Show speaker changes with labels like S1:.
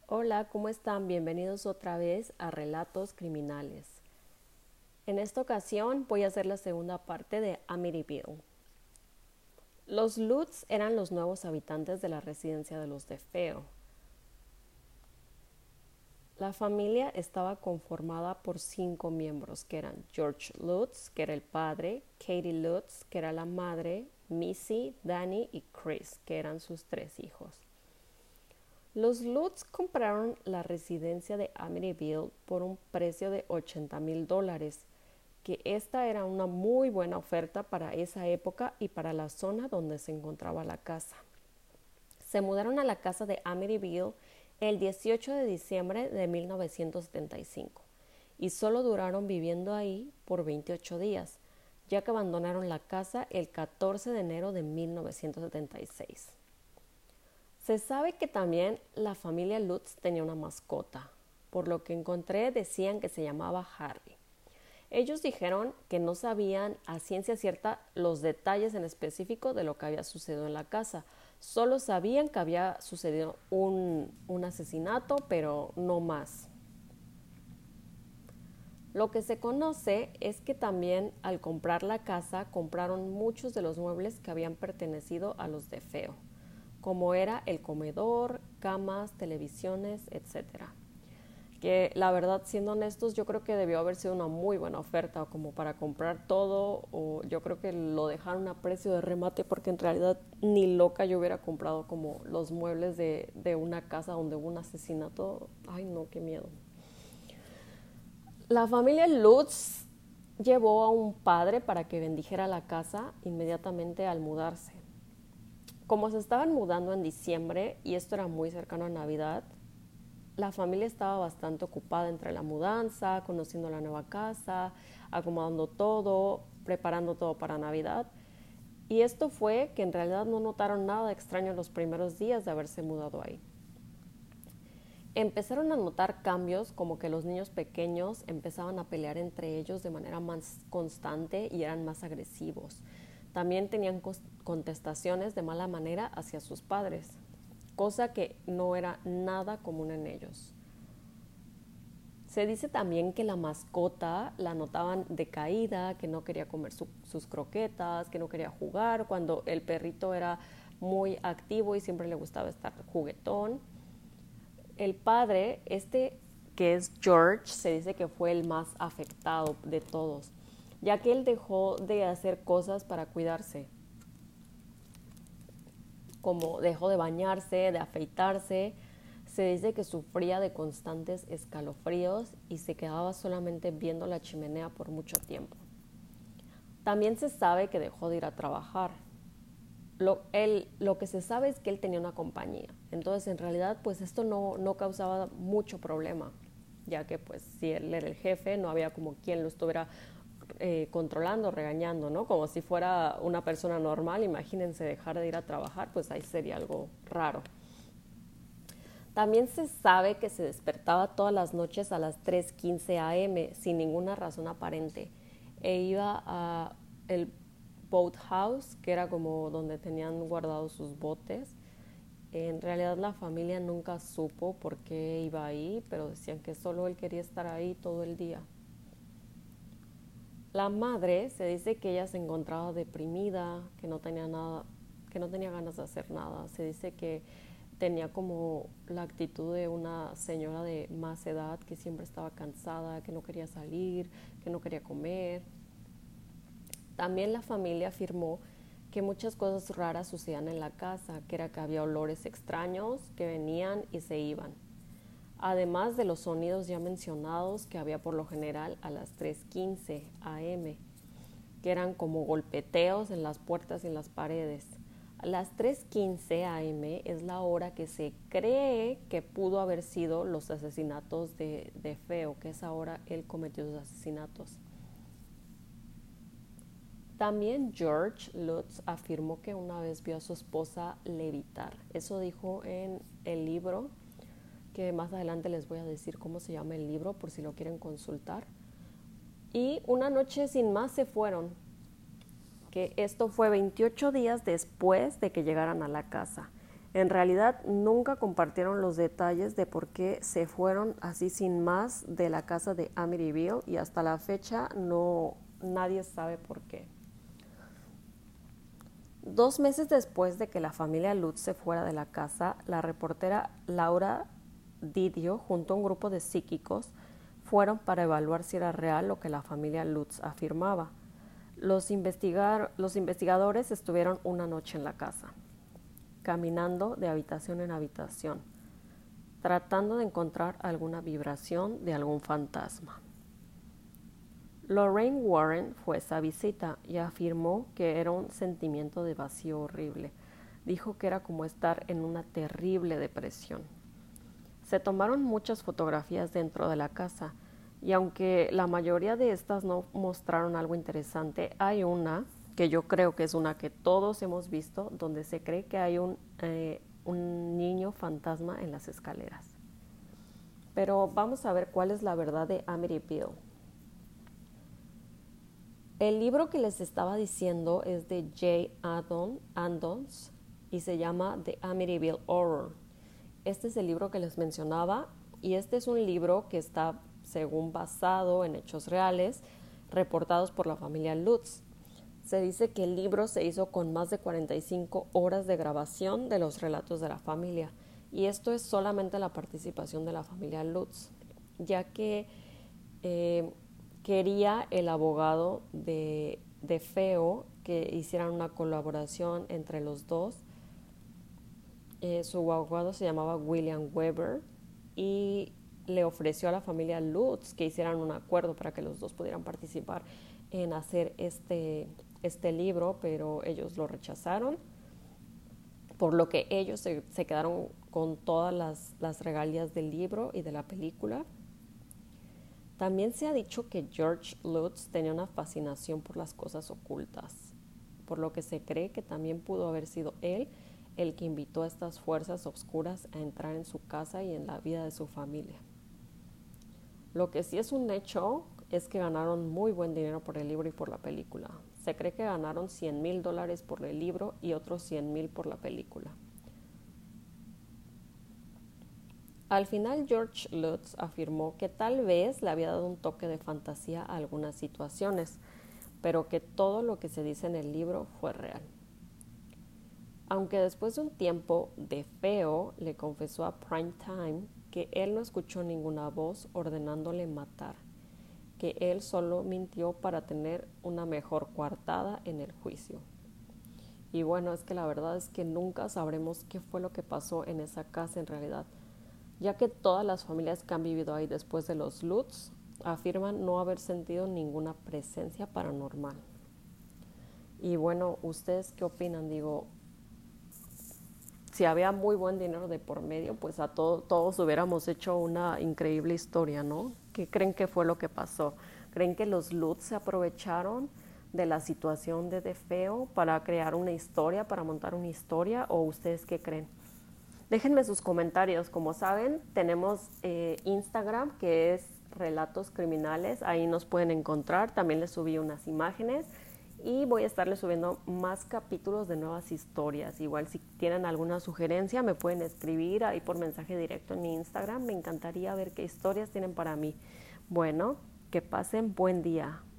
S1: Hola, ¿cómo están? Bienvenidos otra vez a Relatos Criminales. En esta ocasión voy a hacer la segunda parte de Amityville. Los Lutz eran los nuevos habitantes de la residencia de los DeFeo. La familia estaba conformada por 5 miembros, que eran George Lutz, que era el padre, Katie Lutz, que era la madre, Missy, Danny y Chris, que eran sus 3 hijos. Los Lutz compraron la residencia de Amityville por un precio de $80,000, que esta era una muy buena oferta para esa época y para la zona donde se encontraba la casa. Se mudaron a la casa de Amityville el 18 de diciembre de 1975 y solo duraron viviendo ahí por 28 días, ya que abandonaron la casa el 14 de enero de 1976. Se sabe que también la familia Lutz tenía una mascota, por lo que encontré decían que se llamaba Harry. Ellos dijeron que no sabían a ciencia cierta los detalles en específico de lo que había sucedido en la casa. Solo sabían que había sucedido un asesinato, pero no más. Lo que se conoce es que también al comprar la casa compraron muchos de los muebles que habían pertenecido a los DeFeo, como era el comedor, camas, televisiones, etcétera. Que la verdad, siendo honestos, yo creo que debió haber sido una muy buena oferta como para comprar todo, o yo creo que lo dejaron a precio de remate porque en realidad ni loca yo hubiera comprado como los muebles de una casa donde hubo un asesinato. Ay no, qué miedo. La familia Lutz llevó a un padre para que bendijera la casa inmediatamente al mudarse. Como se estaban mudando en diciembre y esto era muy cercano a Navidad, la familia estaba bastante ocupada entre la mudanza, conociendo la nueva casa, acomodando todo, preparando todo para Navidad. Y esto fue que en realidad no notaron nada extraño en los primeros días de haberse mudado ahí. Empezaron a notar cambios como que los niños pequeños empezaban a pelear entre ellos de manera más constante y eran más agresivos. También tenían contestaciones de mala manera hacia sus padres, cosa que no era nada común en ellos. Se dice también que la mascota la notaban decaída, que no quería comer sus croquetas, que no quería jugar, cuando el perrito era muy activo y siempre le gustaba estar juguetón. El padre, que es George, se dice que fue el más afectado de todos, ya que él dejó de hacer cosas para cuidarse, como dejó de bañarse, de afeitarse. Se dice que sufría de constantes escalofríos y se quedaba solamente viendo la chimenea por mucho tiempo. También se sabe que dejó de ir a trabajar. Lo que se sabe es que él tenía una compañía. Entonces, en realidad, pues esto no causaba mucho problema, ya que pues si él era el jefe, no había como quien lo estuviera controlando, regañando, ¿no? Como si fuera una persona normal. Imagínense dejar de ir a trabajar, pues ahí sería algo raro. También se sabe que se despertaba todas las noches a las 3:15 a.m. sin ninguna razón aparente e iba a el boathouse, que era como donde tenían guardados sus botes. En realidad la familia nunca supo por qué iba ahí, pero decían que solo él quería estar ahí todo el día. La madre se dice que ella se encontraba deprimida, que no tenía nada, que no tenía ganas de hacer nada. Se dice que tenía como la actitud de una señora de más edad que siempre estaba cansada, que no quería salir, que no quería comer. También la familia afirmó que muchas cosas raras sucedían en la casa, que era que había olores extraños que venían y se iban, además de los sonidos ya mencionados que había por lo general a las 3:15 a.m., que eran como golpeteos en las puertas y en las paredes. A las 3:15 a.m. es la hora que se cree que pudo haber sido los asesinatos de Feo, que es ahora él cometió sus asesinatos. También George Lutz afirmó que una vez vio a su esposa levitar. Eso dijo en el libro, que más adelante les voy a decir cómo se llama el libro por si lo quieren consultar. Y una noche sin más se fueron, que esto fue 28 días después de que llegaran a la casa. En realidad nunca compartieron los detalles de por qué se fueron así sin más de la casa de Amityville y hasta la fecha nadie sabe por qué. 2 meses después de que la familia Lutz se fuera de la casa, la reportera Laura Didio junto a un grupo de psíquicos fueron para evaluar si era real lo que la familia Lutz afirmaba. Los investigadores estuvieron una noche en la casa, caminando de habitación en habitación, tratando de encontrar alguna vibración de algún fantasma. Lorraine Warren fue a esa visita y afirmó que era un sentimiento de vacío horrible. Dijo que era como estar en una terrible depresión. Se tomaron muchas fotografías dentro de la casa y aunque la mayoría de estas no mostraron algo interesante, hay una que yo creo que es una que todos hemos visto, donde se cree que hay un niño fantasma en las escaleras. Pero vamos a ver cuál es la verdad de Amityville. El libro que les estaba diciendo es de J. Andons y se llama The Amityville Horror. Este es el libro que les mencionaba y este es un libro que está según basado en hechos reales reportados por la familia Lutz. Se dice que el libro se hizo con más de 45 horas de grabación de los relatos de la familia y esto es solamente la participación de la familia Lutz, ya que quería el abogado de Feo que hicieran una colaboración entre los dos. Su abogado se llamaba William Weber y le ofreció a la familia Lutz que hicieran un acuerdo para que los dos pudieran participar en hacer este libro, pero ellos lo rechazaron, por lo que ellos se quedaron con todas las regalías del libro y de la película. También se ha dicho que George Lutz tenía una fascinación por las cosas ocultas, por lo que se cree que también pudo haber sido él el que invitó a estas fuerzas oscuras a entrar en su casa y en la vida de su familia. Lo que sí es un hecho es que ganaron muy buen dinero por el libro y por la película. Se cree que ganaron $100,000 por el libro y otros 100,000 por la película. Al final, George Lutz afirmó que tal vez le había dado un toque de fantasía a algunas situaciones, pero que todo lo que se dice en el libro fue real. Aunque después de un tiempo, DeFeo le confesó a Primetime que él no escuchó ninguna voz ordenándole matar, que él solo mintió para tener una mejor coartada en el juicio. Y bueno, es que la verdad es que nunca sabremos qué fue lo que pasó en esa casa en realidad, ya que todas las familias que han vivido ahí después de los Lutz afirman no haber sentido ninguna presencia paranormal. Y bueno, ¿ustedes qué opinan? Digo, si había muy buen dinero de por medio, pues a todos hubiéramos hecho una increíble historia, ¿no? ¿Qué creen que fue lo que pasó? ¿Creen que los Lutz se aprovecharon de la situación de DeFeo para crear una historia, para montar una historia? ¿O ustedes qué creen? Déjenme sus comentarios. Como saben, tenemos Instagram, que es Relatos Criminales. Ahí nos pueden encontrar. También les subí unas imágenes. Y voy a estarles subiendo más capítulos de nuevas historias. Igual si tienen alguna sugerencia me pueden escribir ahí por mensaje directo en mi Instagram. Me encantaría ver qué historias tienen para mí. Bueno, que pasen buen día.